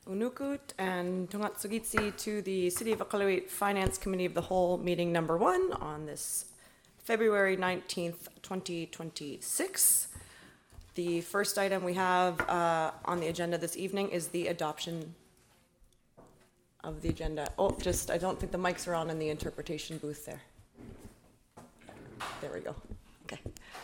Unukut and Tungatsugitsi to the City of Iqaluit Finance Committee of the Whole meeting number 1 on this February 19th, 2026. The first item we have on the agenda this evening is the adoption of the agenda. Oh, I don't think the mics are on in the interpretation booth there. There we go. Okay.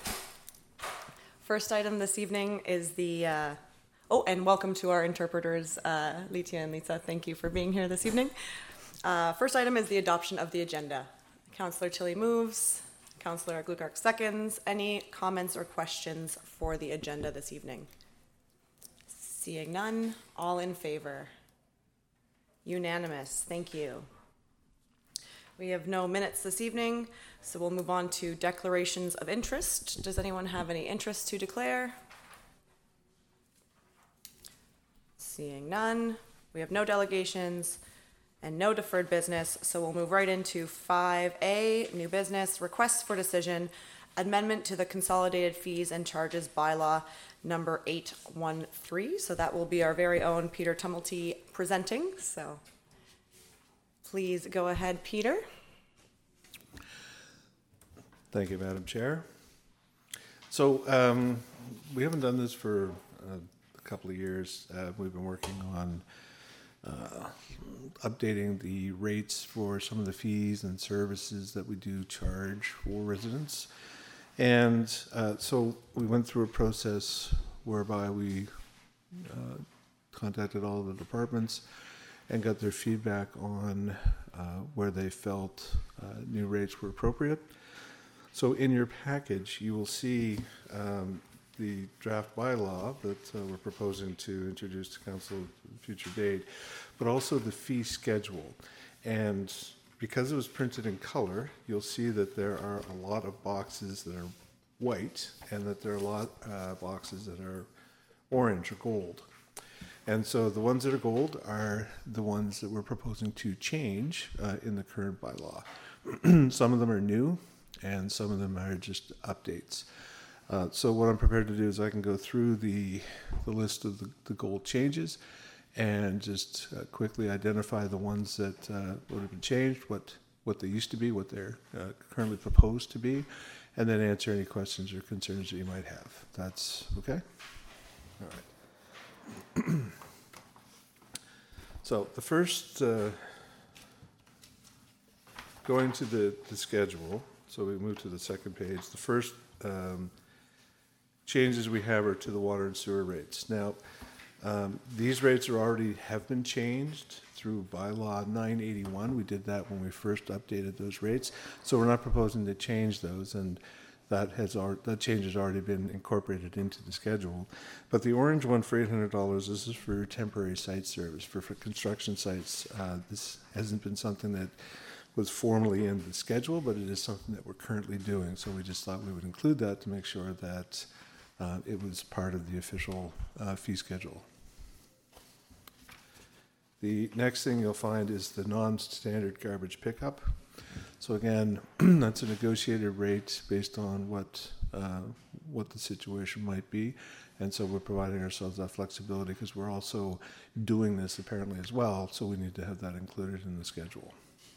First item this evening is the, and welcome to our interpreters, Litia and Lisa. Thank you for being here this evening. First item is the adoption of the agenda. Councillor Tilley moves. Councillor Glugark seconds. Any comments or questions for the agenda this evening? Seeing none, all in favor? Unanimous. Thank you. We have no minutes this evening, so we'll move on to declarations of interest. Does anyone have any interest to declare? Seeing none, we have no delegations and no deferred business, so we'll move right into 5A, new business, requests for decision, amendment to the consolidated fees and charges bylaw number 813. So that will be our very own Peter Tumulty presenting. So please go ahead, Peter. Thank you, Madam Chair. So we haven't done this for a couple of years. We've been working on updating the rates for some of the fees and services that we do charge for residents. And so we went through a process whereby we contacted all of the departments and got their feedback on where they felt new rates were appropriate. So in your package, you will see the draft bylaw that we're proposing to introduce to council at a future date, but also the fee schedule. And because it was printed in color, you'll see that there are a lot of boxes that are white and that there are a lot of boxes that are orange or gold. And so the ones that are gold are the ones that we're proposing to change in the current bylaw. Some of them are new and some of them are just updates. So what I'm prepared to do is I can go through the list of the gold changes and just quickly identify the ones that would have been changed, what they used to be, what they're currently proposed to be, and then answer any questions or concerns that you might have. That's okay? All right. So the first, going to the schedule, so we move to the second page. The first changes we have are to the water and sewer rates. Now, these rates have been changed through bylaw 981. We did that when we first updated those rates. So we're not proposing to change those, and that change has already been incorporated into the schedule. But the orange one for $800, this is for temporary site service. For construction sites, this hasn't been something that was formally in the schedule, but it is something that we're currently doing. So we just thought we would include that to make sure that it was part of the official fee schedule. The next thing you'll find is the non-standard garbage pickup. So again, that's a negotiated rate based on what the situation might be. And so we're providing ourselves that flexibility because we're also doing this apparently as well. So we need to have that included in the schedule.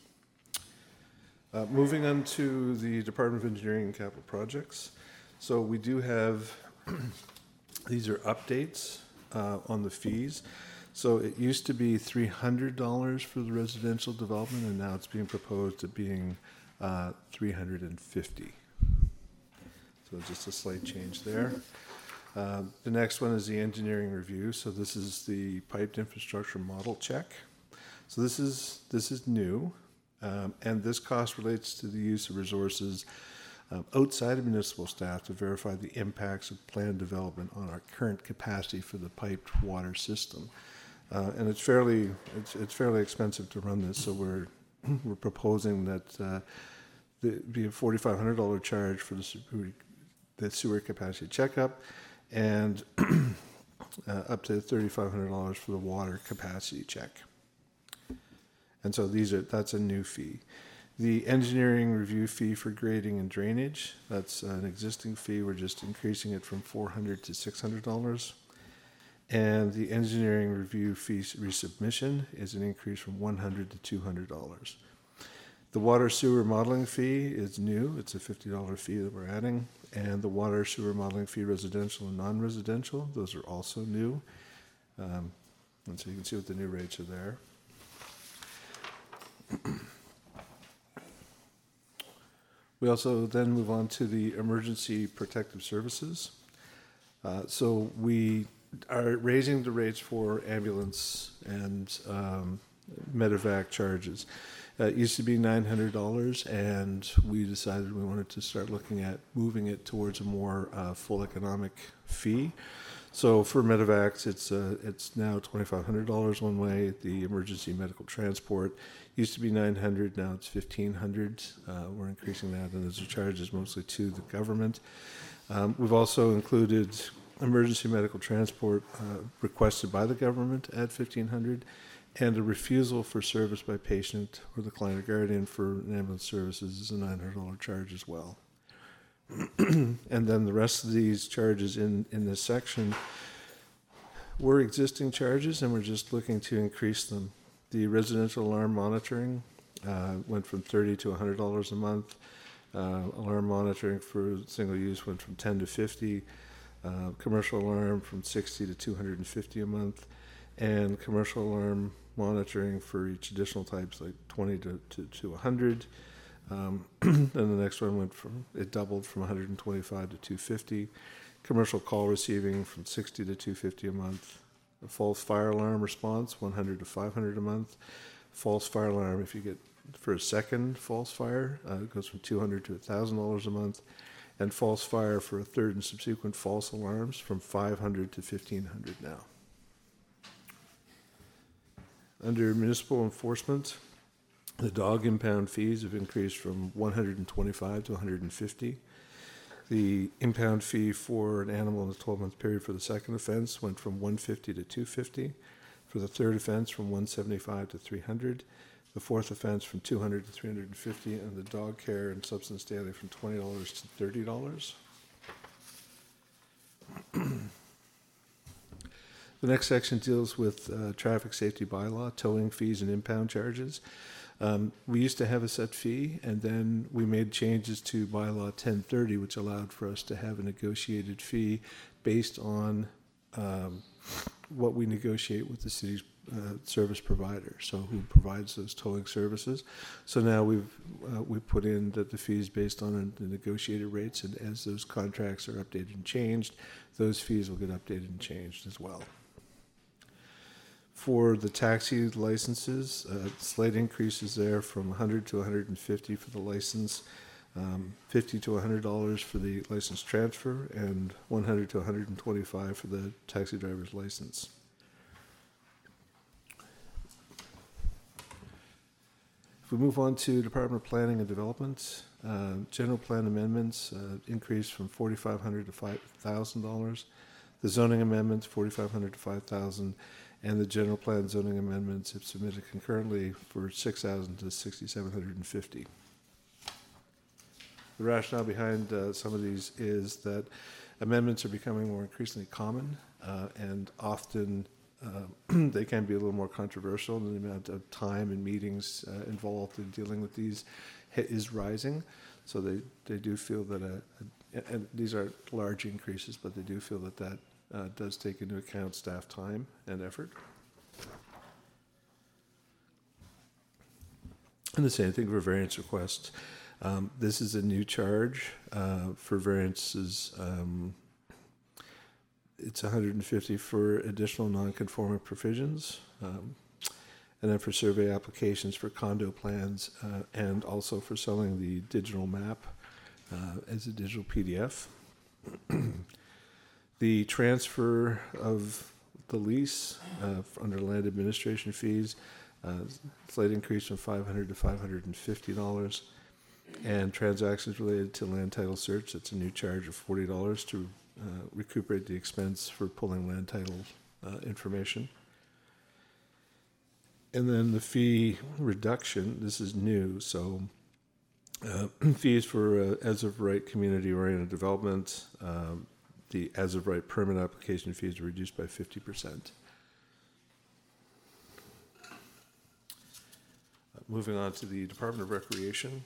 Moving on to the Department of Engineering and Capital Projects. So we do have, these are updates on the fees. So it used to be $300 for the residential development, and now it's being proposed at being $350. So just a slight change there. The next one is the engineering review. So this is the piped infrastructure model check. So this is new. And this cost relates to the use of resources outside of municipal staff to verify the impacts of planned development on our current capacity for the piped water system. And it's fairly expensive to run this, so we're proposing that be a $4,500 charge for the sewer capacity checkup, and up to $3,500 for the water capacity check. And so that's a new fee. The engineering review fee for grading and drainage, that's an existing fee. We're just increasing it from $400 to $600. And the engineering review fee resubmission is an increase from $100 to $200. The water sewer modeling fee is new. It's a $50 fee that we're adding. And the water sewer modeling fee, residential and non-residential, those are also new. And so you can see what the new rates are there. We also then move on to the emergency protective services. So we are raising the rates for ambulance and medevac charges. It used to be $900, and we decided we wanted to start looking at moving it towards a more full economic fee. So for medevacs, it's now $2,500 one way. The emergency medical transport used to be $900, now it's $1,500. We're increasing that, and those are charges mostly to the government. We've also included emergency medical transport requested by the government at $1,500, and a refusal for service by patient or the client or guardian for ambulance services is a $900 charge as well. And then the rest of these charges in this section were existing charges, and we're just looking to increase them. The residential alarm monitoring went from $30 to $100 a month. Alarm monitoring for single use went from $10 to $50. Commercial alarm from $60 to $250 a month, and commercial alarm monitoring for each additional types like $20 to $100. Then the next one it doubled from $125 to $250. Commercial call receiving from $60 to $250 a month. A false fire alarm response $100 to $500 a month. False fire alarm, if you get for a second false fire, it goes from $200 to $1,000 a month. And false fire for a third and subsequent false alarms from $500 to $1,500 now. Under municipal enforcement, the dog impound fees have increased from $125 to $150. The impound fee for an animal in the 12-month period for the second offense went from $150 to $250. For the third offense, from $175 to $300. The fourth offense from $200 to $350, and the dog care and substance daily from $20 to $30. The next section deals with traffic safety bylaw, towing fees and impound charges. We used to have a set fee, and then we made changes to bylaw 1030, which allowed for us to have a negotiated fee based on what we negotiate with the city's service provider, so who provides those towing services. So now we've put in that the fees based on the negotiated rates, and as those contracts are updated and changed, those fees will get updated and changed as well. For the taxi licenses, slight increases there from $100 to $150 for the license, $50 to $100 for the license transfer, and $100 to $125 for the taxi driver's license. If we move on to Department of Planning and Development, general plan amendments increased from $4,500 to $5,000. The zoning amendments, $4,500 to $5,000. And the general plan zoning amendments have submitted concurrently for $6,000 to $6,750. The rationale behind some of these is that amendments are becoming more increasingly common, and often they can be a little more controversial, and the amount of time and meetings involved in dealing with these is rising. So they do feel that, and these are large increases, but they do feel that does take into account staff time and effort. And the same thing for variance requests. This is a new charge for variances. It's $150 for additional non-conforming provisions, and then for survey applications for condo plans, and also for selling the digital map as a digital PDF. The transfer of the lease under land administration fees, slight increase from $500 to $550, and transactions related to land title search, that's a new charge of $40 to recuperate the expense for pulling land title information. And then the fee reduction, this is new, so fees for as of right community-oriented development, the as-of-right permit application fees are reduced by 50%. Moving on to the Department of Recreation.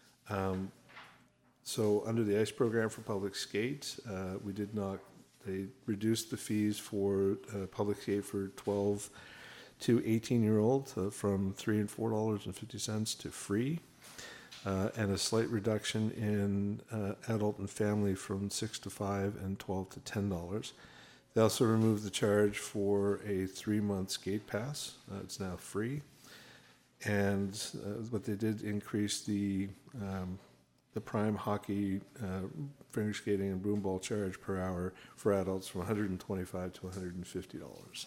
So under the ICE program for public skate, they reduced the fees for public skate for 12 to 18-year-old from $3 and $4.50 to free, and a slight reduction in adult and family from $6 to $5 and $12 to $10. They also removed the charge for a 3-month skate pass. It's now free. And but they did increase the prime hockey, finger skating, and broom ball charge per hour for adults from $125 to $150.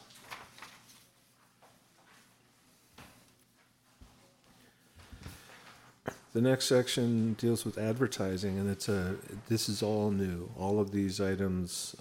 The next section deals with advertising, and this is all new. All of these items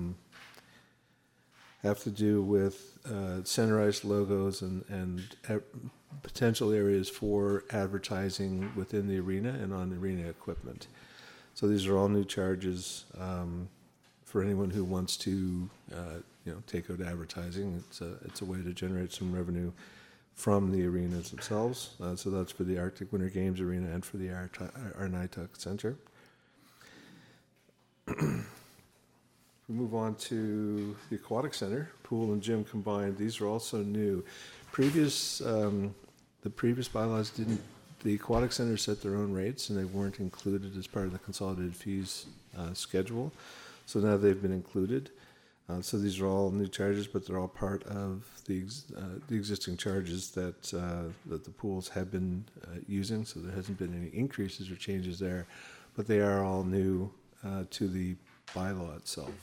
have to do with centralized logos and potential areas for advertising within the arena and on arena equipment. So these are all new charges for anyone who wants to, take out advertising. It's a way to generate some revenue from the arenas themselves. So that's for the Arctic Winter Games Arena and for the Arnaituk Center. We move on to the Aquatic Center, pool and gym combined. These are also new. The previous bylaws didn't. The Aquatic Center set their own rates, and they weren't included as part of the consolidated fees schedule. So now they've been included. So these are all new charges, but they're all part of the existing charges that the pools have been using. So there hasn't been any increases or changes there, but they are all new to the bylaw itself.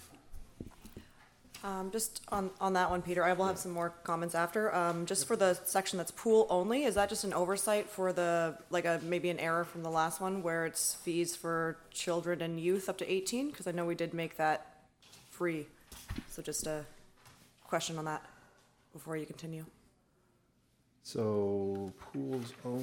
Just on that one, Peter, I will have some more comments after. Just for the section that's pool only, is that just an oversight for maybe an error from the last one where it's fees for children and youth up to 18? Because I know we did make that free. So just a question on that before you continue. So pools only.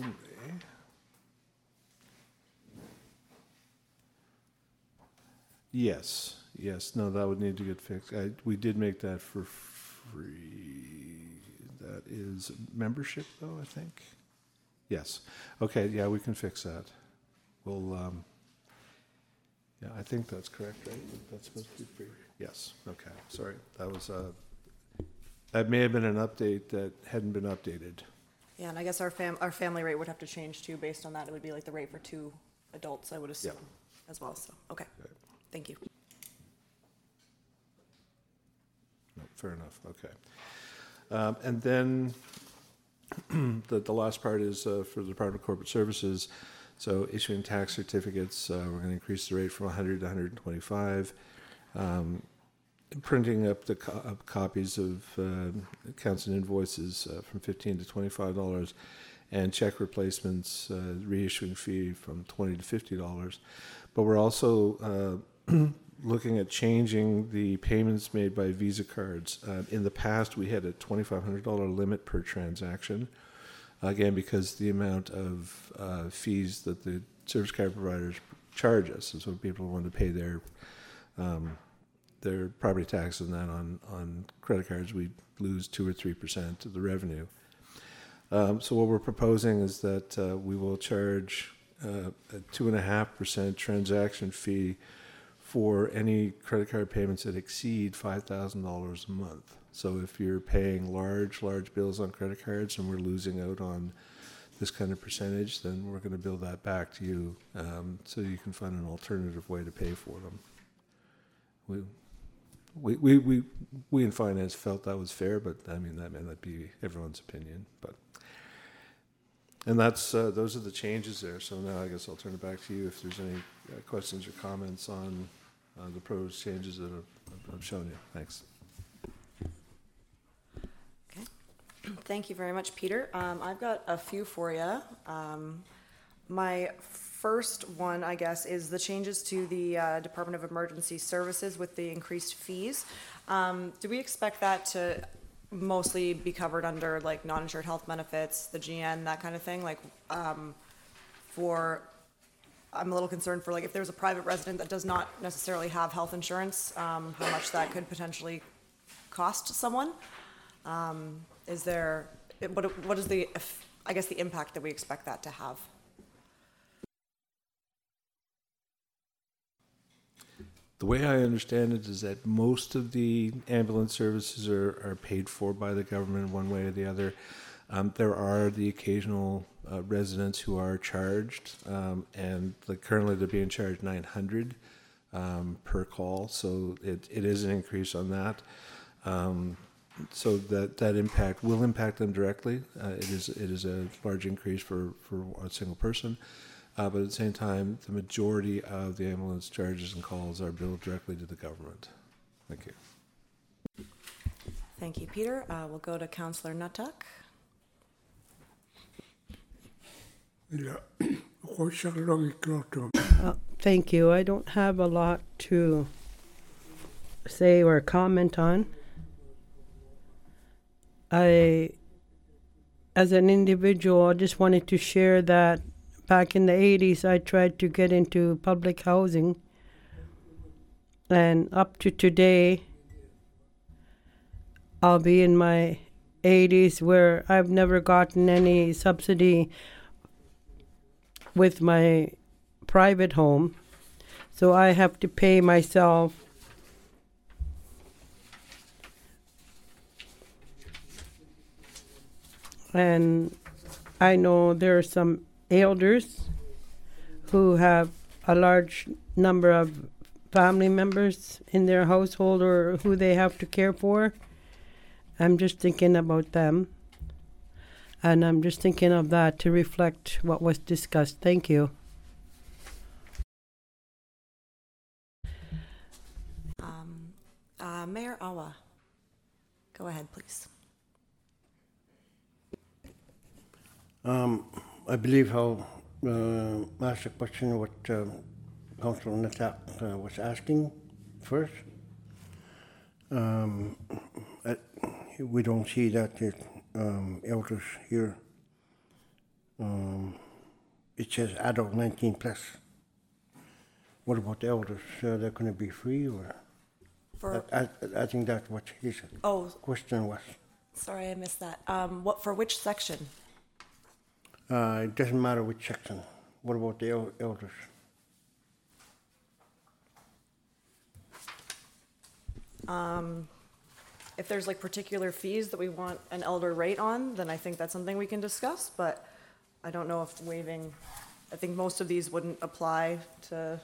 Yes. No, that would need to get fixed. We did make that for free. That is membership, though, I think. Yes. Okay. Yeah, we can fix that. We'll. Yeah, I think that's correct, right? That's supposed to be free. Yes. Okay. Sorry. That was. That may have been an update that hadn't been updated. Yeah, and I guess our family rate would have to change too. Based on that, it would be like the rate for 2 adults, I would assume, as well. So okay. Right. Thank you. No, fair enough. Okay. And then the last part is for the Department of Corporate Services. So issuing tax certificates, we're going to increase the rate from 100 to 125. Printing up the copies of accounts and invoices from $15 to $25, and check replacements reissuing fee from $20 to $50. But we're also looking at changing the payments made by Visa cards. In the past, we had a $2,500 limit per transaction. Again, because the amount of fees that the service card providers charge us, and so people want to pay their property taxes and that on credit cards, we lose 2 or 3% of the revenue. So what we're proposing is that we will charge a 2.5% transaction fee for any credit card payments that exceed $5,000 a month. So if you're paying large bills on credit cards and we're losing out on this kind of percentage, then we're going to bill that back to you so you can find an alternative way to pay for them. We in finance felt that was fair, but I mean that may not be everyone's opinion. And that's those are the changes there. So now I guess I'll turn it back to you if there's any questions or comments on the proposed changes that I've shown you. Thanks. Thank you very much, Peter. I've got a few for you. My first one, I guess, is the changes to the Department of Emergency Services with the increased fees. Do we expect that to mostly be covered under like non-insured health benefits, the GN, that kind of thing? Like for I'm a little concerned for, like, if there's a private resident that does not necessarily have health insurance, how much that could potentially cost someone. Is there, what is the, I guess, the impact that we expect that to have? The way I understand it is that most of the ambulance services are paid for by the government one way or the other. There are the occasional residents who are charged, and like currently they're being charged $900 per call, so it is an increase on that. So that impact will impact them directly. It is a large increase for a single person. But at the same time, the majority of the ambulance charges and calls are billed directly to the government. Thank you. Thank you, Peter. We'll go to Councillor Nuttall. Thank you. I don't have a lot to say or comment on. As an individual, I just wanted to share that back in the 80s, I tried to get into public housing. And up to today, I'll be in my 80s where I've never gotten any subsidy with my private home. So I have to pay myself. And I know there are some elders who have a large number of family members in their household or who they have to care for. I'm just thinking about them. And I'm just thinking of that to reflect what was discussed. Thank you. Mayor Awa, go ahead, please. I believe how asked the question what Councillor Nuttall was asking first. We don't see that the elders here. It says adult 19 plus. What about the elders? They're going to be free, or? I think that's what his question was. Sorry, I missed that. For which section? It doesn't matter which section. What about the elders? If there's like particular fees that we want an elder rate on, then I think that's something we can discuss, but I don't know if waiving, I think most of these wouldn't apply to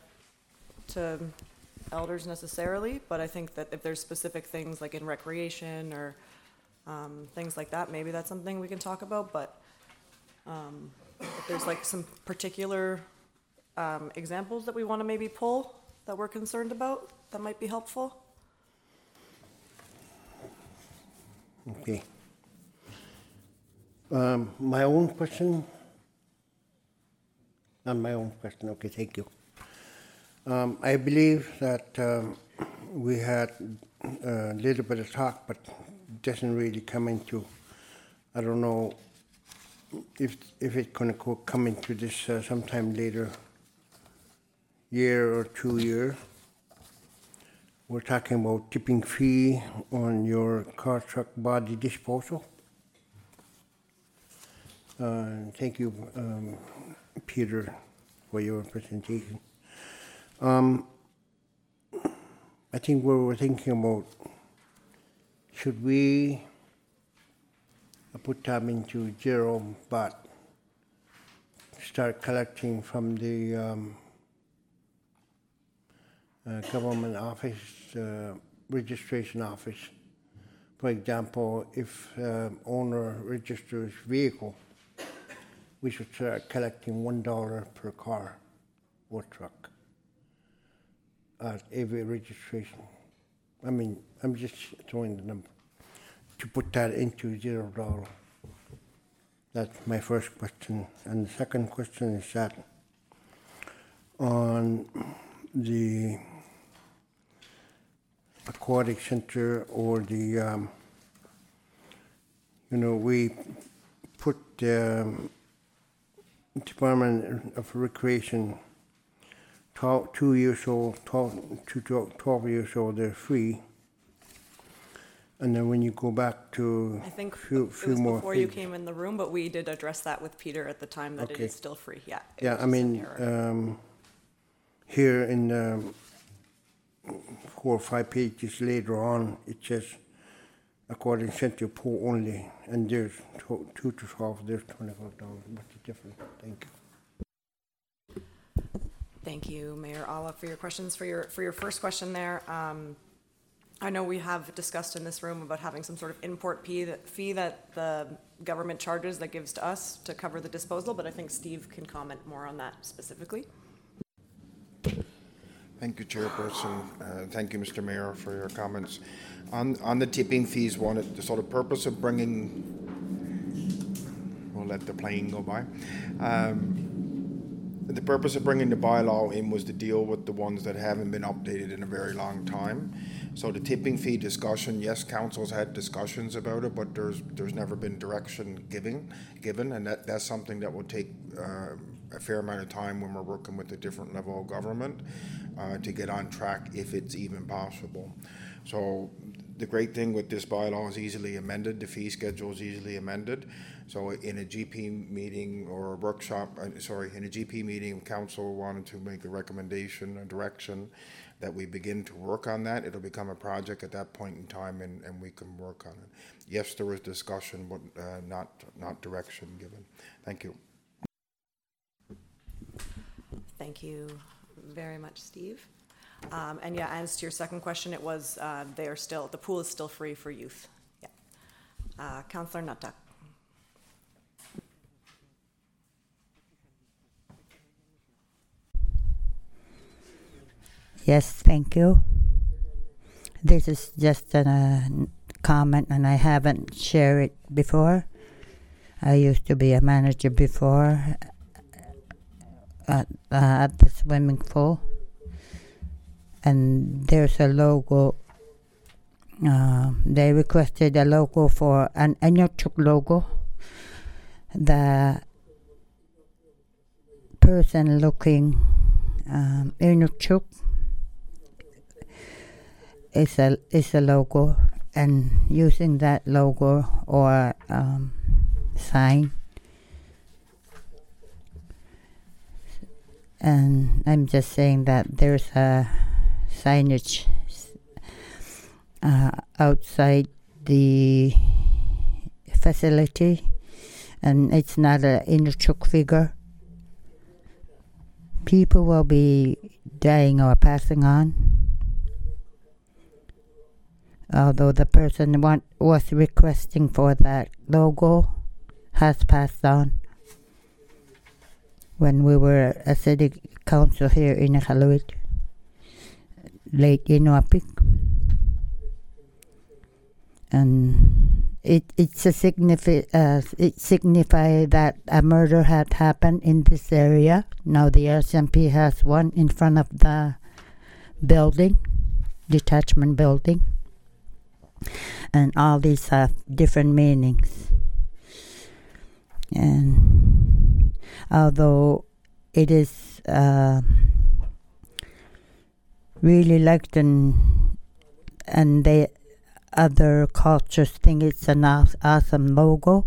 elders necessarily, but I think that if there's specific things like in recreation or things like that, maybe that's something we can talk about, but if there's like some particular examples that we want to maybe pull that we're concerned about, that might be helpful. Okay. My own question. Okay, thank you. I believe that we had a little bit of talk, but doesn't really come into, I don't know if it's going to come into this sometime later, year or 2 years. We're talking about tipping fee on your car, truck, body disposal. Thank you, Peter, for your presentation. I think we were thinking about, should we put them into zero, but start collecting from the government office, registration office. For example, if owner registers vehicle, we should start collecting $1 per car or truck at every registration. I mean, I'm just throwing the number to put that into $0. That's my first question. And the second question is that on the aquatic center or the, we put the Department of Recreation 2 years old, 12 years old, they're free. And then when you go back to I think few it was more before you pages. came in the room, but we did address that with Peter at the time, that it Okay. is still free, yeah. it Yeah, was I just an mean, error. here in 4 or 5 pages later on, it says, according to Central Pool only, and there's 2 to 12, there's $25. What's the difference? Thank you. Thank you, Mayor Alla, for your questions. For your first question there, I know we have discussed in this room about having some sort of import fee that the government charges that gives to us to cover the disposal, but I think Steve can comment more on that specifically. Thank you, Chairperson. Thank you, Mr. Mayor, for your comments. On the tipping fees, the sort of purpose of bringing, we'll let the plane go by. The purpose of bringing the bylaw in was to deal with the ones that haven't been updated in a very long time. So the tipping fee discussion, yes, council's had discussions about it, but there's never been direction given, and that's something that will take a fair amount of time when we're working with a different level of government to get on track, if it's even possible. So the great thing with this bylaw is easily amended. The fee schedule is easily amended. So in a GP meeting or a workshop, in a GP meeting, council wanted to make a recommendation, a direction, that we begin to work on that. It'll become a project at that point in time, and we can work on it. Yes, there was discussion, but not direction given. Thank you. Thank you very much, Steve. And yeah, as to your second question, it was the pool is still free for youth. Yeah. Councillor Nuttall. Yes, thank you. This is just a comment, and I haven't shared it before. I used to be a manager before at the swimming pool, and there's a logo. They requested a logo for an Inuktitut logo. The person looking Inuktitut is a logo, and using that logo or sign. And I'm just saying that there's a signage outside the facility, and it's not an Inuktitut figure. People will be dying or passing on. Although the person was requesting for that logo has passed on. When we were a city council here in Iqaluit, late Inuapik. And it signifies that a murder had happened in this area. Now the RCMP has one in front of the building, detachment building. And all these have different meanings. And although it is really liked and the other cultures think it's an awesome logo,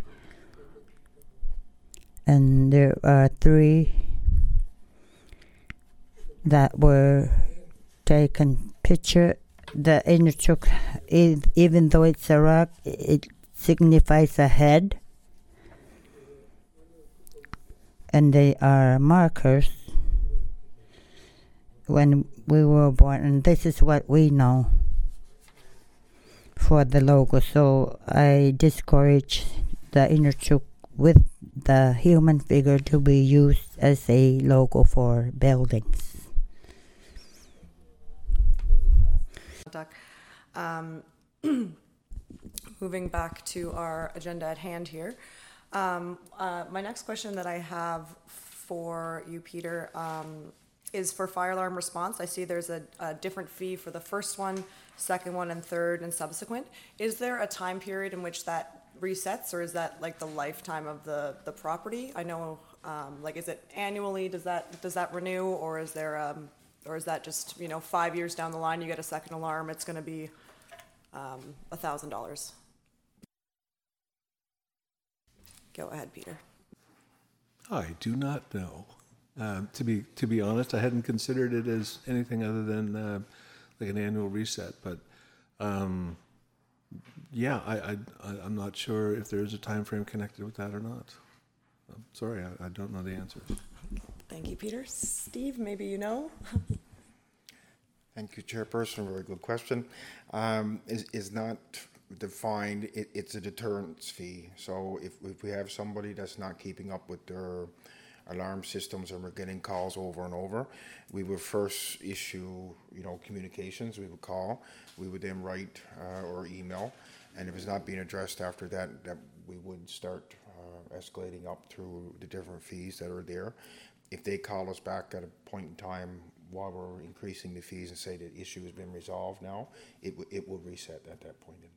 and there are 3 that were taken picture. The Inuktitut, even though it's a rock, it signifies a head, and they are markers when we were born, and this is what we know for the logo. So I discourage the Inuktitut with the human figure to be used as a logo for buildings. Moving back to our agenda at hand here. My next question that I have for you, Peter, is for fire alarm response. I see there's a different fee for the first one, second one, and third and subsequent. Is there a time period in which that resets, or is that like the lifetime of the property? I know, like, is it annually? Does that renew, or is there, or is that just, 5 years down the line, you get a second alarm, it's gonna be $1,000? Go ahead, Peter. I do not know. To be honest, I hadn't considered it as anything other than like an annual reset. But yeah, I'm not sure if there's a time frame connected with that or not. I'm sorry, I don't know the answer. Thank you, Peter. Steve, maybe you know? Thank you, Chairperson. Very good question. Is not defined. It's a deterrence fee. So if we have somebody that's not keeping up with their alarm systems and we're getting calls over and over, we would first issue, communications. We would call. We would then write or email. And if it's not being addressed after that we would start escalating up through the different fees that are there. If they call us back at a point in time while we're increasing the fees and say the issue has been resolved now, it will reset at that point in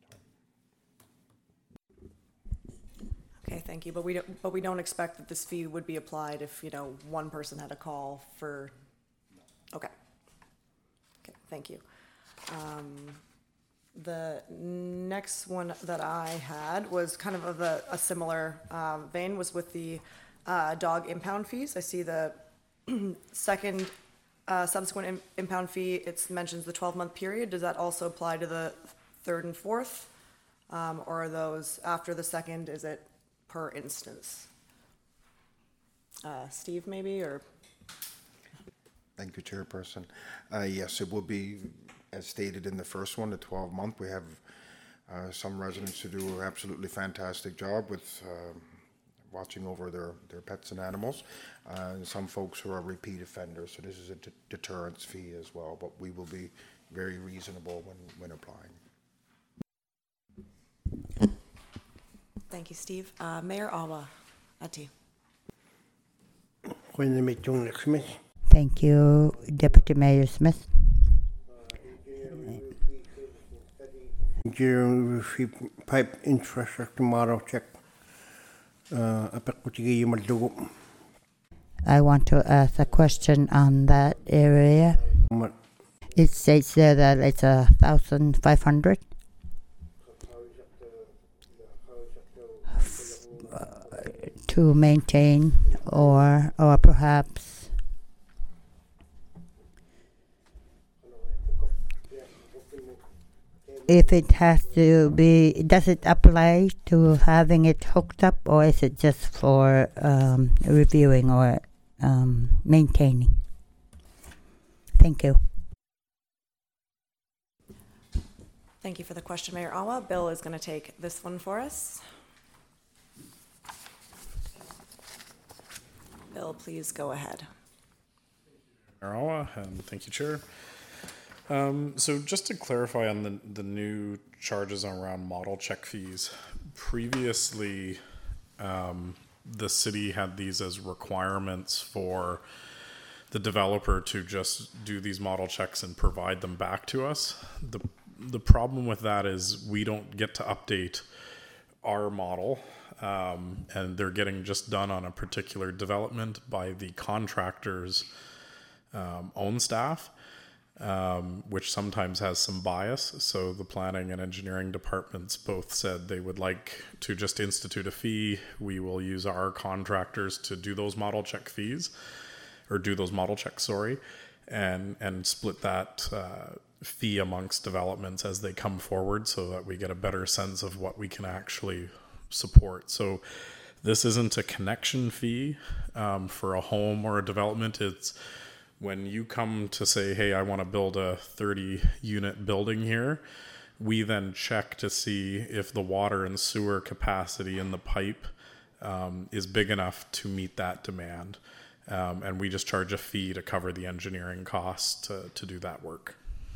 time. Okay, thank you. But we don't expect that this fee would be applied if, one person had a call for. Okay. Okay, thank you. The next one that I had was kind of a similar vein, was with the dog impound fees. I see the second subsequent impound fee, it mentions the 12-month period. Does that also apply to the third and fourth? Or are those after the second, is it per instance? Steve, maybe, or? Thank you, Chairperson. Yes, it will be, as stated in the first one, the 12-month. We have some residents who do an absolutely fantastic job with watching over their pets and animals. And some folks who are repeat offenders, so this is a deterrence fee as well, but we will be very reasonable when applying. Thank you, Steve. Mayor Awa, Ati. Thank you, Deputy Mayor Smith. Pipe infrastructure model check. I want to ask a question on that area. It states there that it's 1,500 to maintain, or perhaps if it has to be, does it apply to having it hooked up, or is it just for reviewing or maintaining? Thank you. Thank you for the question, Mayor Awa. Bill is going to take this one for us. Bill, please go ahead. Mayor Awa, and thank you, Chair. So just to clarify on the new charges around model check fees, previously the city had these as requirements for the developer to just do these model checks and provide them back to us. The problem with that is we don't get to update our model, and they're getting just done on a particular development by the contractor's own staff. Which sometimes has some bias. So the planning and engineering departments both said they would like to just institute a fee. We will use our contractors to do those model check fees, or do those model checks, sorry, and split that fee amongst developments as they come forward, so that we get a better sense of what we can actually support. So this isn't a connection fee for a home or a development. It's when you come to say, hey, I want to build a 30-unit building here, we then check to see if the water and sewer capacity in the pipe is big enough to meet that demand. And we just charge a fee to cover the engineering costs to do that work.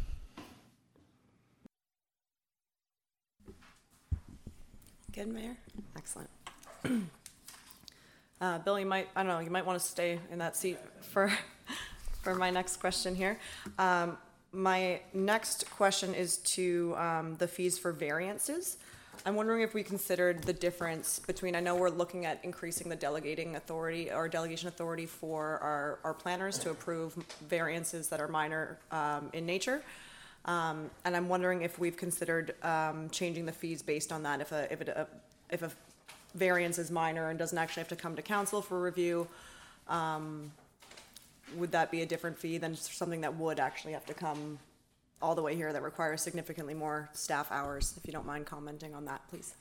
Good, Mayor. Excellent. Bill, you might want to stay in that seat for my next question here. My next question is to the fees for variances. I'm wondering if we considered the difference between, I know we're looking at increasing the delegating authority or delegation authority for our planners to approve variances that are minor in nature. And I'm wondering if we've considered changing the fees based on that. If a variance is minor and doesn't actually have to come to council for review, would that be a different fee than something that would actually have to come all the way here that requires significantly more staff hours? If you don't mind commenting on that, please.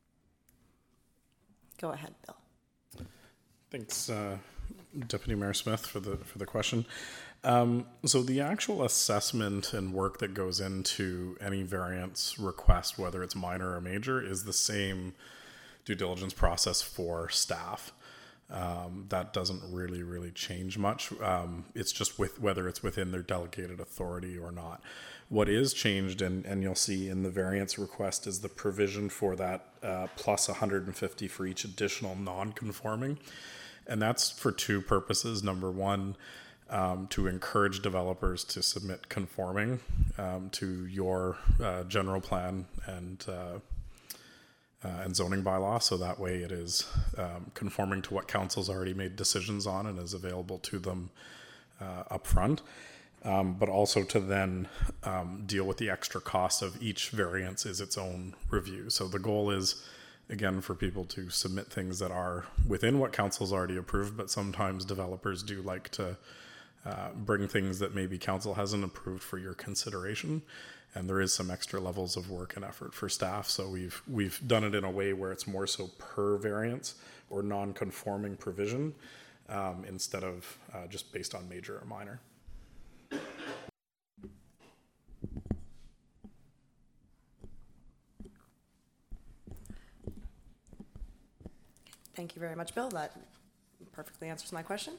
Go ahead, Bill. Thanks, Deputy Mayor Smith, for the question. So the actual assessment and work that goes into any variance request, whether it's minor or major, is the same due diligence process for staff. That doesn't really change much. It's just whether it's within their delegated authority or not. What is changed, and you'll see in the variance request, is the provision for that plus 150 for each additional non-conforming. And that's for two purposes. Number one, to encourage developers to submit conforming to your general plan and zoning bylaw, so that way it is conforming to what council's already made decisions on and is available to them up front. But also to then deal with the extra cost of each variance is its own review. So the goal is, again, for people to submit things that are within what council's already approved, but sometimes developers do like to bring things that maybe council hasn't approved for your consideration. And there is some extra levels of work and effort for staff. So we've done it in a way where it's more so per variance or non-conforming provision instead of just based on major or minor. Thank you very much, Bill. That perfectly answers my question.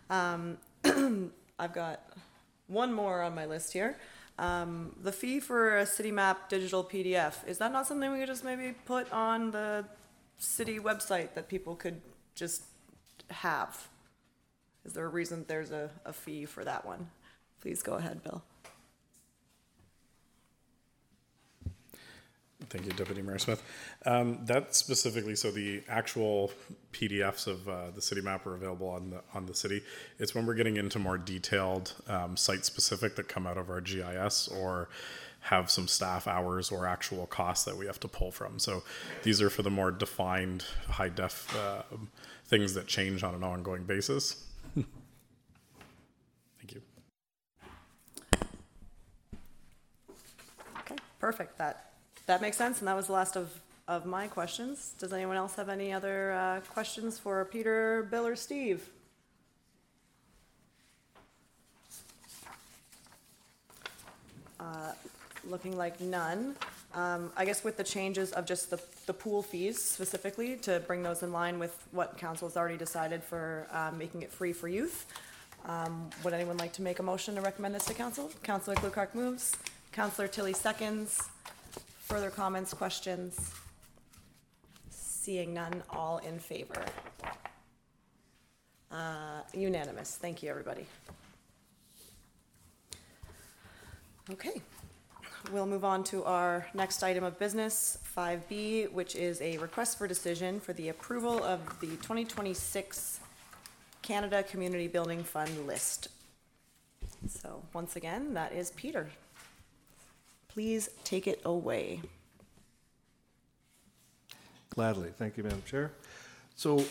I've got one more on my list here. The fee for a city map digital PDF, is that not something we could just maybe put on the city website that people could just have? Is there a reason there's a fee for that one? Please go ahead, Bill. Thank you, Deputy Mayor Smith. That specifically, so the actual PDFs of the city map are available on the city. It's when we're getting into more detailed site-specific that come out of our GIS or have some staff hours or actual costs that we have to pull from. So these are for the more defined high-def things that change on an ongoing basis. Thank you. Okay, perfect. That makes sense, and that was the last of my questions. Does anyone else have any other questions for Peter, Bill, or Steve? Looking like none. I guess with the changes of just the pool fees specifically, to bring those in line with what council has already decided for making it free for youth. Would anyone like to make a motion to recommend this to council? Councillor Klukark moves. Councillor Tilley seconds. Further comments, questions? Seeing none, all in favor. Unanimous. Thank you, everybody. Okay, we'll move on to our next item of business, 5B, which is a request for decision for the approval of the 2026 Canada Community Building Fund list. So once again, that is Peter. Please take it away. Gladly. Thank you, Madam Chair. So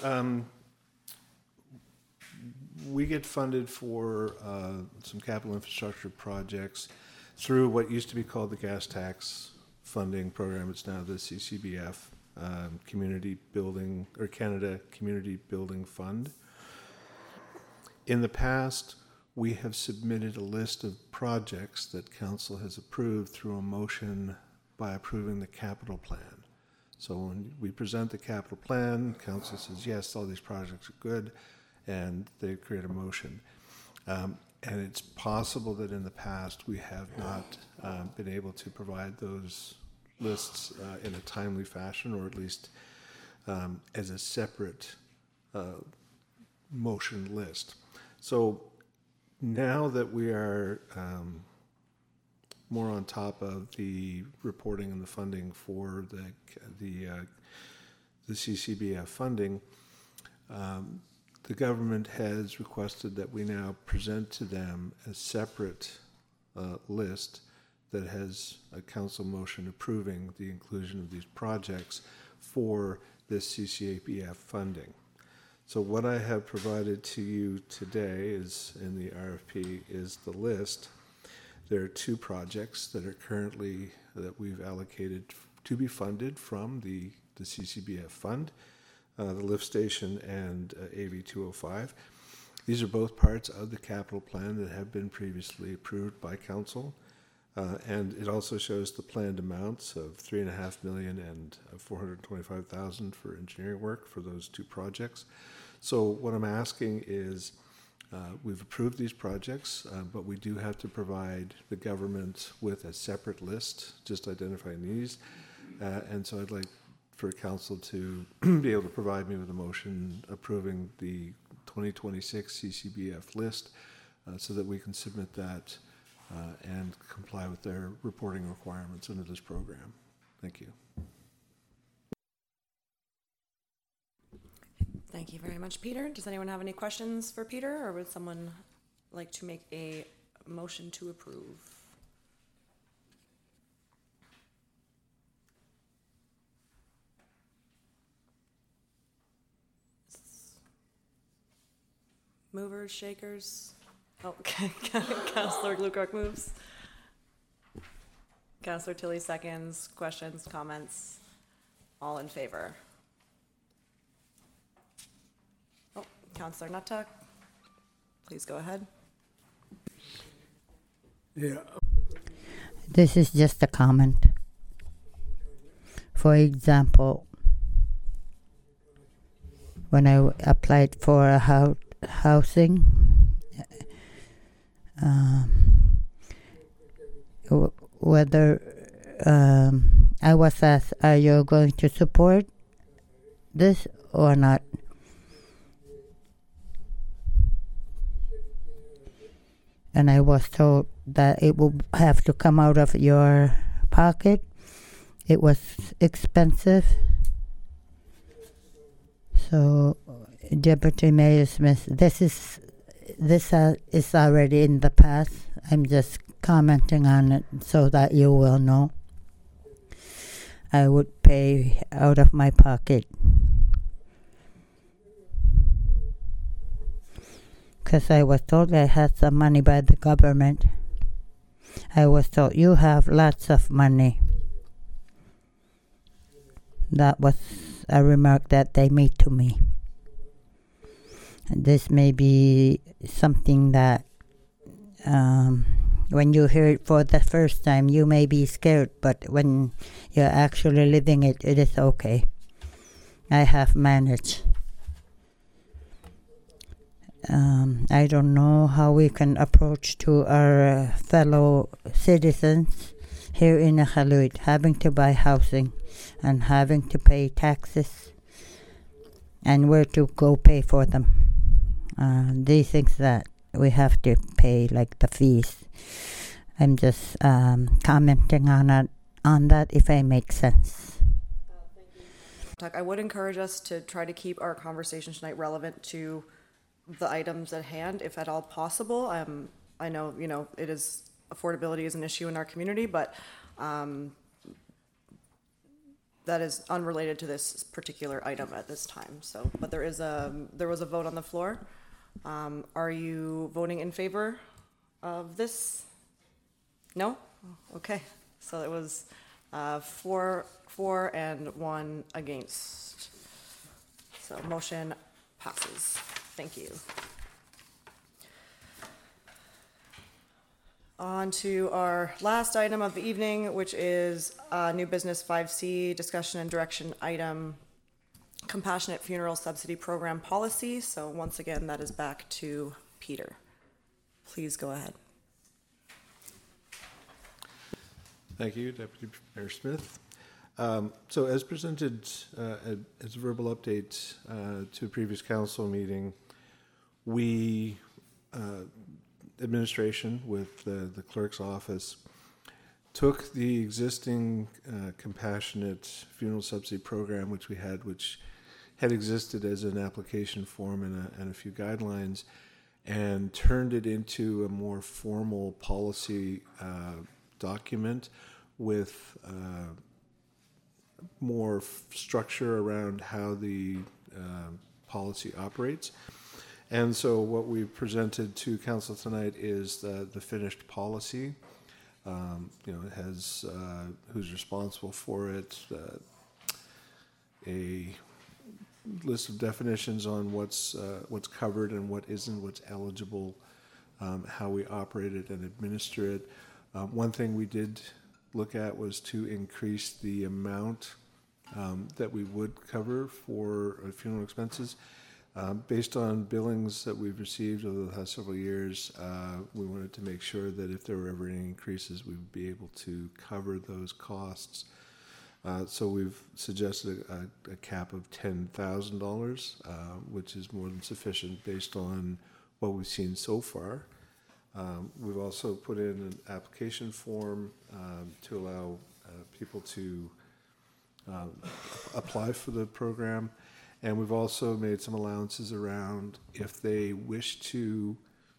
we get funded for some capital infrastructure projects through what used to be called the gas tax funding program. It's now the CCBF, Community Building, or Canada Community Building Fund. In the past, we have submitted a list of projects that council has approved through a motion by approving the capital plan. So when we present the capital plan, council says, yes, all these projects are good, and they create a motion. And it's possible that in the past we have not been able to provide those lists in a timely fashion, or at least as a separate motion list. So now that we are more on top of the reporting and the funding for the CCBF funding. The government has requested that we now present to them a separate list that has a council motion approving the inclusion of these projects for this CCBF funding. So what I have provided to you today is, in the RFP, is the list. There are 2 projects that are currently, that we've allocated to be funded from the CCBF fund, the lift station and AV 205. These are both parts of the capital plan that have been previously approved by council. And it also shows the planned amounts of $3.5 million and $425,000 for engineering work for those 2 projects. So what I'm asking is, we've approved these projects, but we do have to provide the government with a separate list, just identifying these. And so I'd like for council to be able to provide me with a motion approving the 2026 CCBF list, so that we can submit that and comply with their reporting requirements under this program. Thank you. Thank you very much, Peter. Does anyone have any questions for Peter, or would someone like to make a motion to approve? Movers, shakers? Oh, okay. Councillor Gluckrock moves. Councillor Tilley seconds. Questions, comments? All in favor? Oh, Councillor Nuttuck, please go ahead. Yeah. This is just a comment. For example, when I applied for a housing, whether I was asked, are you going to support this or not? And I was told that it will have to come out of your pocket. It was expensive. So, Deputy Mayor Smith, this is already in the past. I'm just commenting on it so that you will know. I would pay out of my pocket. Because I was told I had some money by the government. I was told, you have lots of money. That was a remark that they made to me. And this may be something that when you hear it for the first time, you may be scared, but when you're actually living it, it is okay. I have managed. I don't know how we can approach to our fellow citizens here in Iqaluit, having to buy housing and having to pay taxes and where to go pay for them. These things that we have to pay, like the fees. I'm just commenting on that if I make sense. I would encourage us to try to keep our conversation tonight relevant to the items at hand, if at all possible. I know, it is, affordability is an issue in our community, but that is unrelated to this particular item at this time. So, but there was a vote on the floor. Are you voting in favor of this? No? Okay. So it was 4 for and 1 against. So motion passes. Thank you. On to our last item of the evening, which is new business 5C, discussion and direction item, compassionate funeral subsidy program policy. So once again, that is back to Peter. Please go ahead. Thank you, Deputy Mayor Smith. So as presented as a verbal update to a previous council meeting, we, administration with the clerk's office, took the existing compassionate funeral subsidy program, which had existed as an application form and a few guidelines, and turned it into a more formal policy document with more structure around how the policy operates. And so what we presented to council tonight is the finished policy. It has who's responsible for it, a list of definitions on what's covered and what isn't, what's eligible, how we operate it and administer it. One thing we did look at was to increase the amount that we would cover for funeral expenses. Based on billings that we've received over the past several years, we wanted to make sure that if there were ever any increases, we would be able to cover those costs. So we've suggested a cap of $10,000, which is more than sufficient based on what we've seen so far. We've also put in an application form to allow people to apply for the program. And we've also made some allowances around if they wish to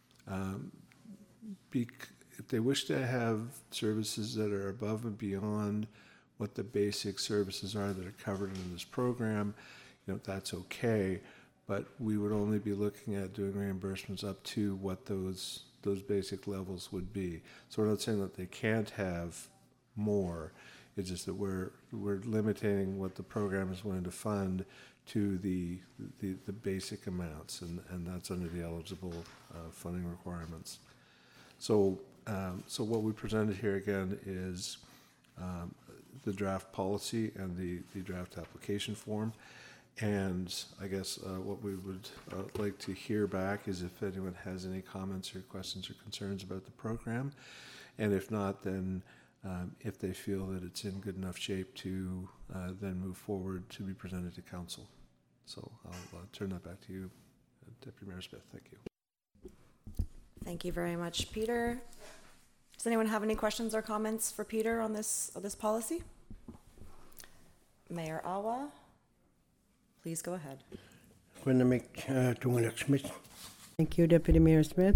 have services that are above and beyond what the basic services are that are covered in this program, that's okay. But we would only be looking at doing reimbursements up to what those basic levels would be. So we're not saying that they can't have more. It's just that we're limiting what the program is willing to fund to the basic amounts, and that's under the eligible funding requirements. So what we presented here again is the draft policy and the draft application form. And I guess what we would like to hear back is if anyone has any comments or questions or concerns about the program. And if not, then if they feel that it's in good enough shape to then move forward to be presented to council. So I'll turn that back to you, Deputy Mayor Smith. Thank you. Thank you very much, Peter. Does anyone have any questions or comments for Peter on this policy? Mayor Awa, please go ahead. Going to make to Alex Smith. Thank you, Deputy Mayor Smith.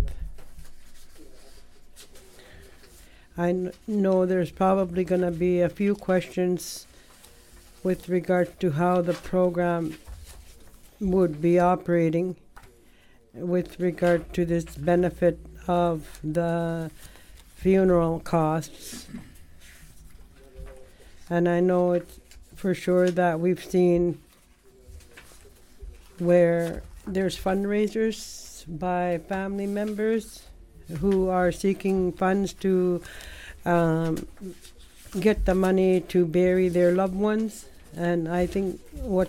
I know there's probably going to be a few questions with regard to how the program would be operating with regard to this benefit of the funeral costs. And I know it's for sure that we've seen where there's fundraisers by family members who are seeking funds to get the money to bury their loved ones. And I think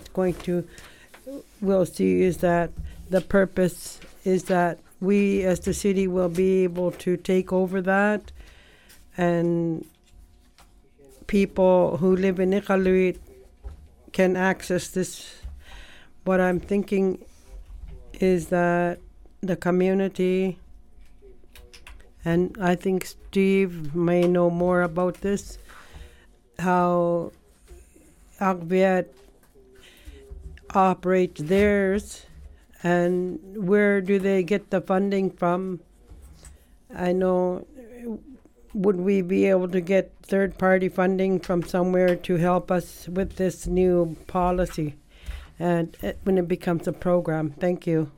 we'll see is that the purpose is that we as the city will be able to take over that, and people who live in Iqaluit can access this. What I'm thinking is that the community, and I think Steve may know more about this, how Akviat operates theirs and where do they get the funding from. I know, would we be able to get third-party funding from somewhere to help us with this new policy and when it becomes a program? Thank you.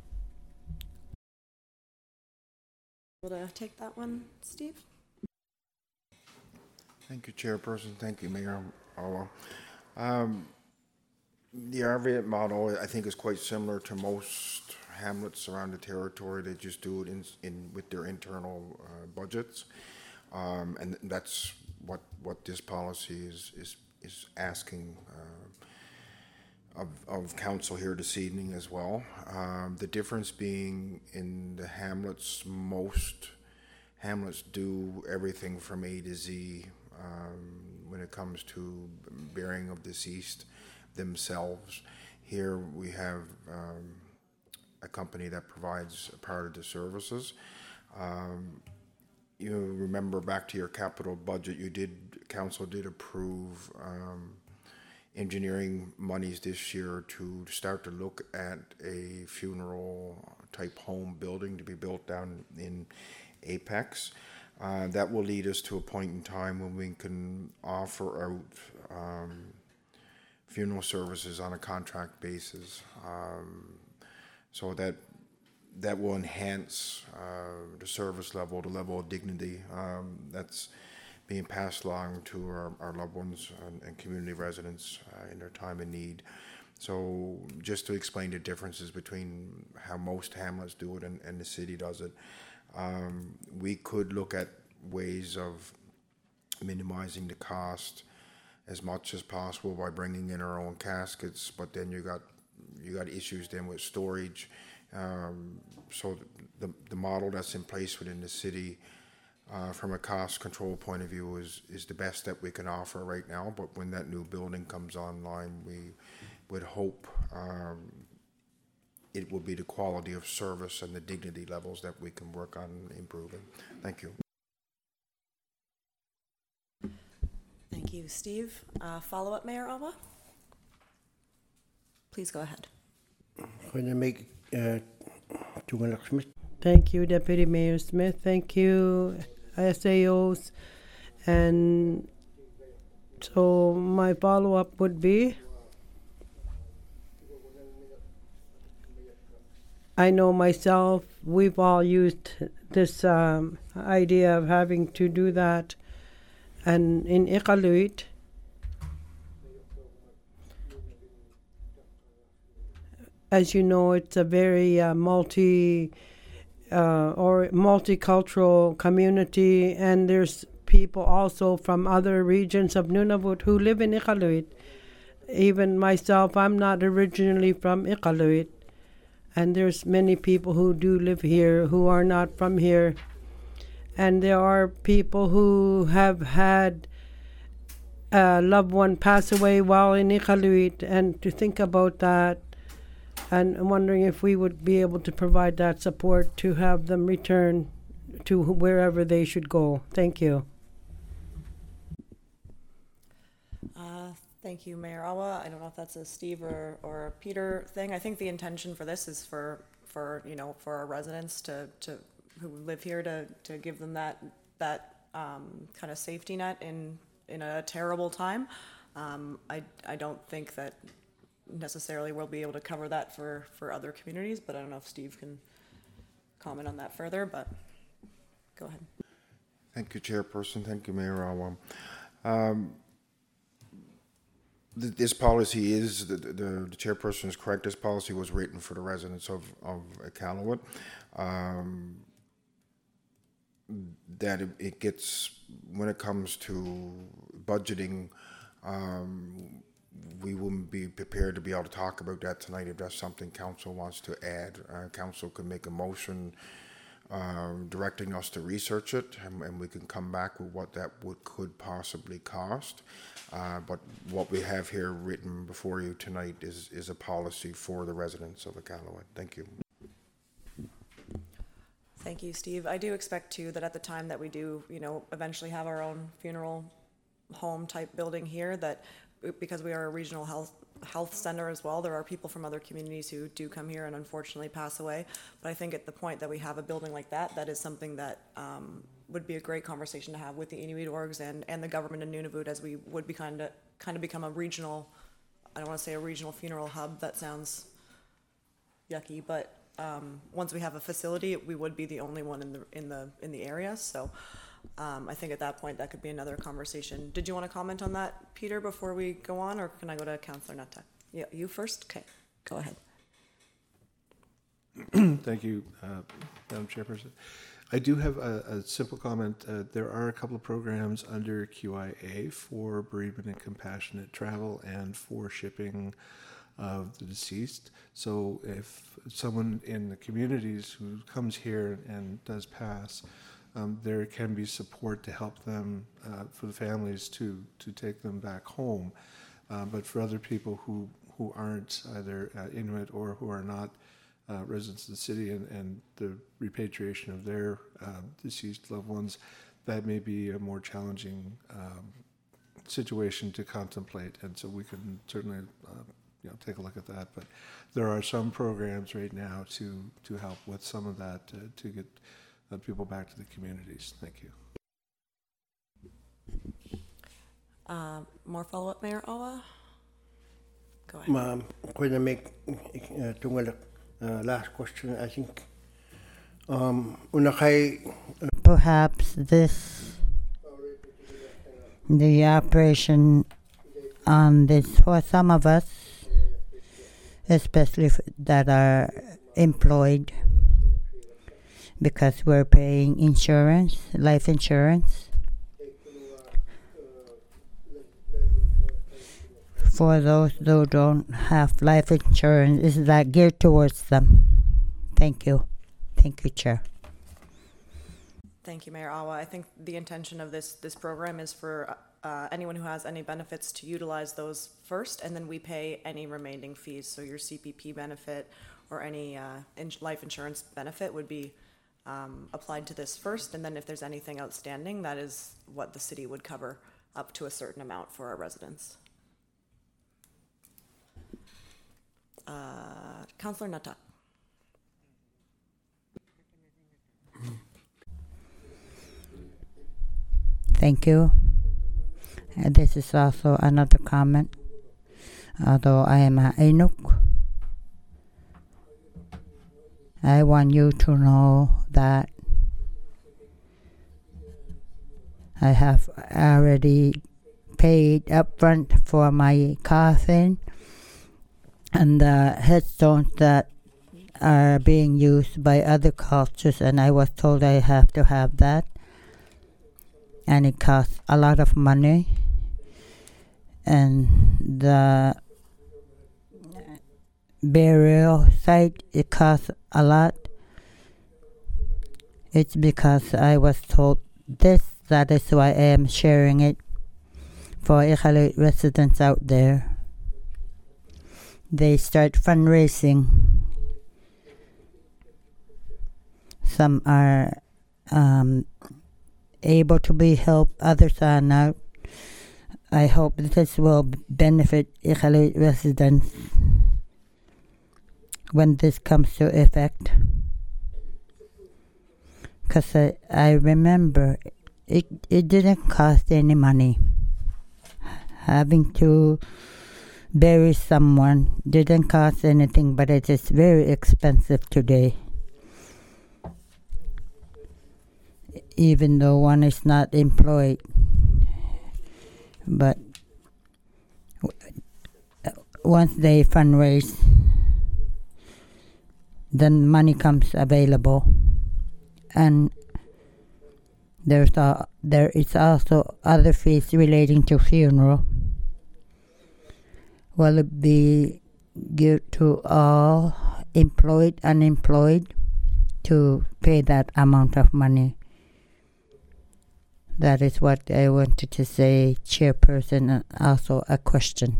Able to take that one, Steve? Thank you, Chairperson. Thank you, Mayor Awa. The RVIT model, I think, is quite similar to most hamlets around the territory. They just do it in with their internal budgets, and that's what this policy is asking of council here this evening as well. The difference being in the hamlets, most hamlets do everything from A to Z when it comes to burying of deceased themselves. Here we have a company that provides a part of the services. you remember back to your capital budget, council did approve engineering monies this year to start to look at a funeral type home building to be built down in Apex. That will lead us to a point in time when we can offer out funeral services on a contract basis. So that will enhance the service level, the level of dignity that's being passed along to our loved ones and community residents in their time of need. So just to explain the differences between how most hamlets do it and the city does it, we could look at ways of minimizing the cost as much as possible by bringing in our own caskets, but then you got issues then with storage. So the model that's in place within the city from a cost control point of view is the best that we can offer right now. But when that new building comes online, we would hope it will be the quality of service and the dignity levels that we can work on improving. Thank you. Thank you, Steve. Follow-up, Mayor Alba? Please go ahead. Going to make Smith. Thank you, Deputy Mayor Smith. Thank you, SAOs. And so my follow-up would be, I know myself, we've all used this idea of having to do that. And in Iqaluit, as you know, it's a very multicultural community, and there's people also from other regions of Nunavut who live in Iqaluit. Even myself, I'm not originally from Iqaluit, and there's many people who do live here who are not from here. And there are people who have had a loved one pass away while in Iqaluit, and to think about that, and I'm wondering if we would be able to provide that support to have them return to wherever they should go. Thank you. Thank you, Mayor Awa. I don't know if that's a Steve or a Peter thing. I think the intention for this is for our residents to who live here to give them that kind of safety net in a terrible time. I don't think that necessarily we'll be able to cover that for other communities, but I don't know if Steve can comment on that further, but go ahead. Thank you, Chairperson. Thank you, Mayor Alwam. This policy is, the Chairperson is correct, this policy was written for the residents of Iqaluit. That it gets, when it comes to budgeting, we wouldn't be prepared to be able to talk about that tonight. If that's something council wants to add, council can make a motion directing us to research it, and we can come back with what that could possibly cost. But what we have here written before you tonight is a policy for the residents of Iqaluit. Thank you. Thank you, Steve. I do expect too that at the time that we do, eventually have our own funeral home type building here, that because we are a regional health center as well, there are people from other communities who do come here and unfortunately pass away. But I think at the point that we have a building like that, that is something that would be a great conversation to have with the Inuit orgs and the government in Nunavut, as we would be kind of become a regional, I don't want to say a regional funeral hub, that sounds yucky, but once we have a facility, we would be the only one in the area. So I think at that point that could be another conversation. Did you want to comment on that, Peter, before we go on, or can I go to Councillor Nutta? Yeah, you first. Okay, go ahead. Thank you, Madam Chairperson. I do have a simple comment. There are a couple of programs under QIA for bereavement and compassionate travel and for shipping of the deceased. So if someone in the communities who comes here and does pass, there can be support to help them, for the families to take them back home. But for other people who aren't either Inuit or who are not residents of the city and the repatriation of their deceased loved ones, that may be a more challenging situation to contemplate. And so we can certainly take a look at that. But there are some programs right now to help with some of that to get people back to the communities. Thank you. More follow-up, Mayor Owa? Go ahead. I'm going to make last question, I think. Perhaps the operation on this for some of us, especially that are employed, because we're paying insurance, life insurance. For those who don't have life insurance, is that geared towards them? Thank you. Thank you, Chair. Thank you, Mayor Awa. I think the intention of this program is for anyone who has any benefits to utilize those first, and then we pay any remaining fees. So your CPP benefit or any life insurance benefit would be applied to this first, and then if there's anything outstanding, that is what the city would cover up to a certain amount for our residents. Councillor Natak. Thank you. This is also another comment. Although I am a Inuk, I want you to know that I have already paid upfront for my coffin and the headstones that are being used by other cultures, and I was told I have to have that, and it costs a lot of money, and the burial site, it costs a lot. It's because I was told this, that is why I am sharing it for Iqaluit residents out there. They start fundraising. Some are able to be helped, others are not. I hope this will benefit Iqaluit residents when this comes to effect. Because I remember it didn't cost any money. Having to bury someone didn't cost anything, but it is very expensive today. Even though one is not employed. But once they fundraise, then money comes available. And there is also other fees relating to funeral. Will it be geared to all employed, unemployed, to pay that amount of money? That is what I wanted to say, Chairperson, and also a question.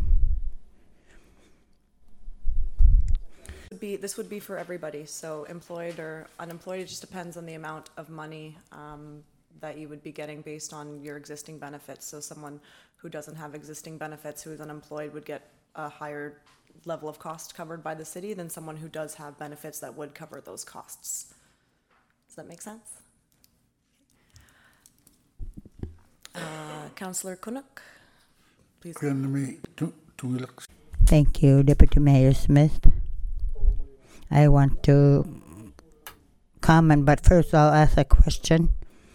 This would be for everybody, so employed or unemployed, it just depends on the amount of money that you would be getting based on your existing benefits. So someone who doesn't have existing benefits, who is unemployed, would get a higher level of cost covered by the city than someone who does have benefits that would cover those costs. Does that make sense? Councillor Kunuk, please. Thank you, Deputy Mayor Smith. I want to comment, but first I'll ask a question.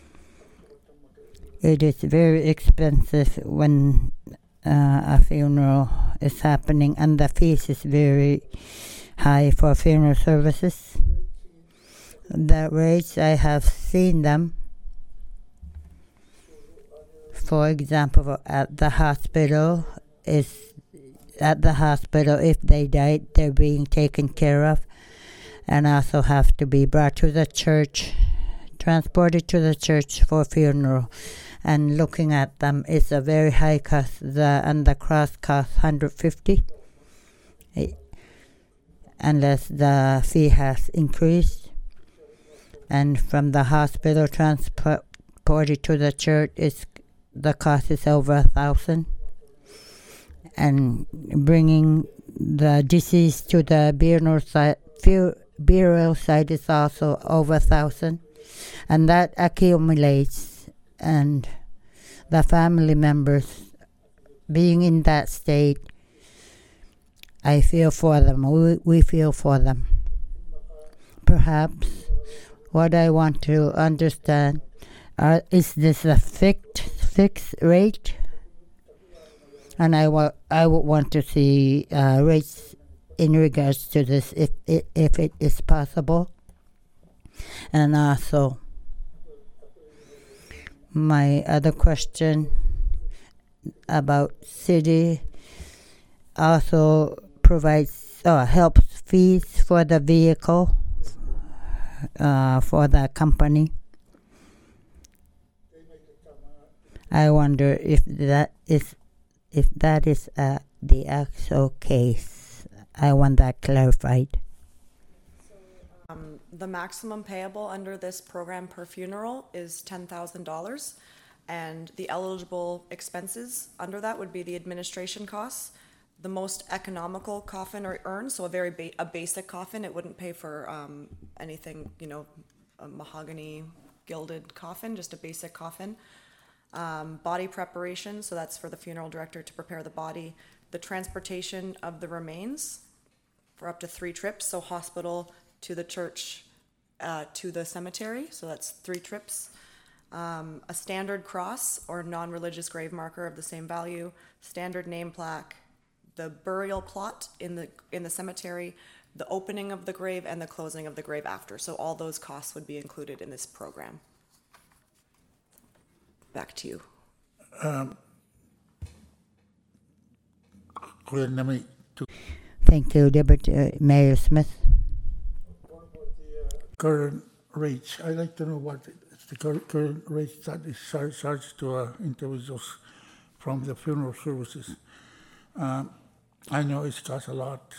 It is very expensive when a funeral is happening, and the fees is very high for funeral services. The rates, I have seen them. For example, at the hospital, if they died, they're being taken care of, and also have to be brought to the church, transported to the church for funeral. And looking at them, it's a very high cost. And the cross costs $150. unless the fee has increased. And from the hospital transported to the church, the cost is over $1,000. And bringing the deceased to the burial site is also over $1,000. And that accumulates, and the family members being in that state, I feel for them. We feel for them. Perhaps what I want to understand, is this a fixed rate? And I would want to see rates in regards to this, if it is possible. And also, my other question about city also provides helps fees for the vehicle for the company. I wonder if that is the actual case. I want that clarified. The maximum payable under this program per funeral is $10,000, and the eligible expenses under that would be the administration costs, the most economical coffin or urn, so a basic coffin. It wouldn't pay for anything, a mahogany gilded coffin, just a basic coffin. Body preparation, so that's for the funeral director to prepare the body. The transportation of the remains for up to 3 trips, so hospital to the church to the cemetery, so that's 3 trips. A standard cross or non-religious grave marker of the same value, standard name plaque, the burial plot in the cemetery, the opening of the grave, and the closing of the grave after. So all those costs would be included in this program. Back to you. Thank you, Deputy Mayor Smith. Current rates. I'd like to know what the current rates that is charged to individuals from the funeral services. I know it costs a lot.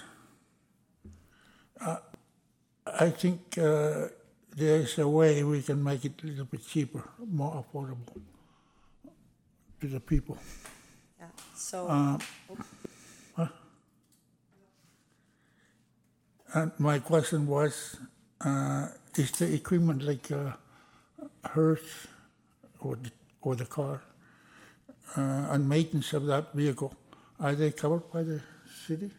I think there is a way we can make it a little bit cheaper, more affordable to the people. Yeah. So. And my question was, is the equipment like hearse or the car and maintenance of that vehicle, are they covered by the city?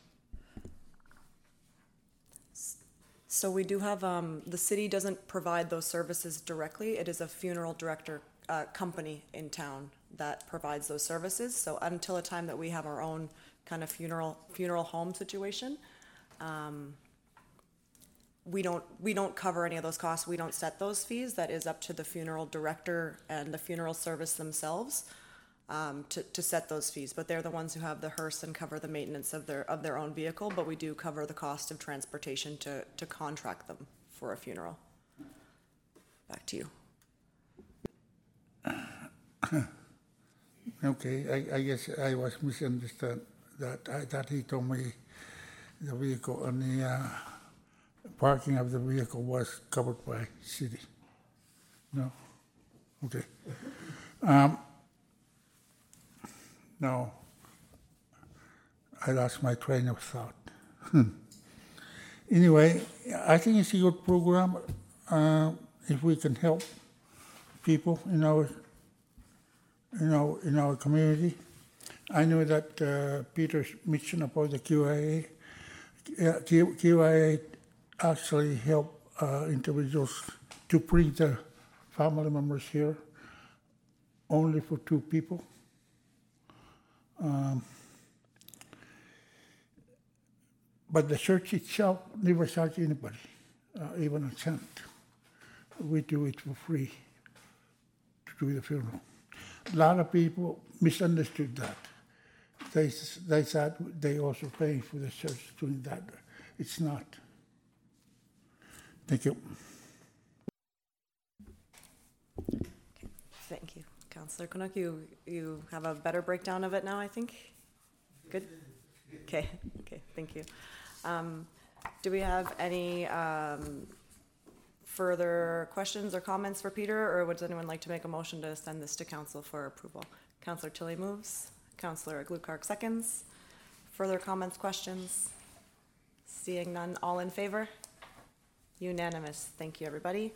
So we do have, the city doesn't provide those services directly. It is a funeral director company in town that provides those services. So until a time that we have our own kind of funeral home situation, we don't cover any of those costs. We don't set those fees. That is up to the funeral director and the funeral service themselves to set those fees. But they're the ones who have the hearse and cover the maintenance of their own vehicle. But we do cover the cost of transportation to contract them for a funeral. Back to you. Okay, I guess I was misunderstood that. I thought he told me the vehicle and the parking of the vehicle was covered by city. No? Okay. No. I lost my train of thought. Anyway, I think it's a good program if we can help people in our community. I know that Peter mentioned about the QIA. QIA actually help individuals to bring their family members here only for 2 people. But the church itself never charges anybody, even a cent. We do it for free to do the funeral. A lot of people misunderstood that. They thought they also paying for the church doing that. It's not. Thank you. Thank you. Councillor Canuck, you have a better breakdown of it now, I think? Good? Okay, thank you. Do we have any further questions or comments for Peter, or would anyone like to make a motion to send this to council for approval? Councillor Tilley moves. Councillor Gluckark seconds. Further comments, questions? Seeing none, all in favor? Unanimous. Thank you, everybody.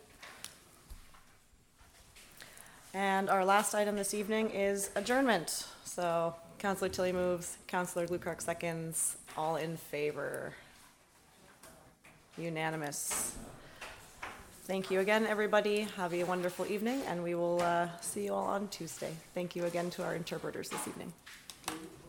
And our last item this evening is adjournment. So Councillor Tilley moves, Councillor Gluckark seconds, all in favor. Unanimous. Thank you again, everybody. Have a wonderful evening, and we will see you all on Tuesday. Thank you again to our interpreters this evening.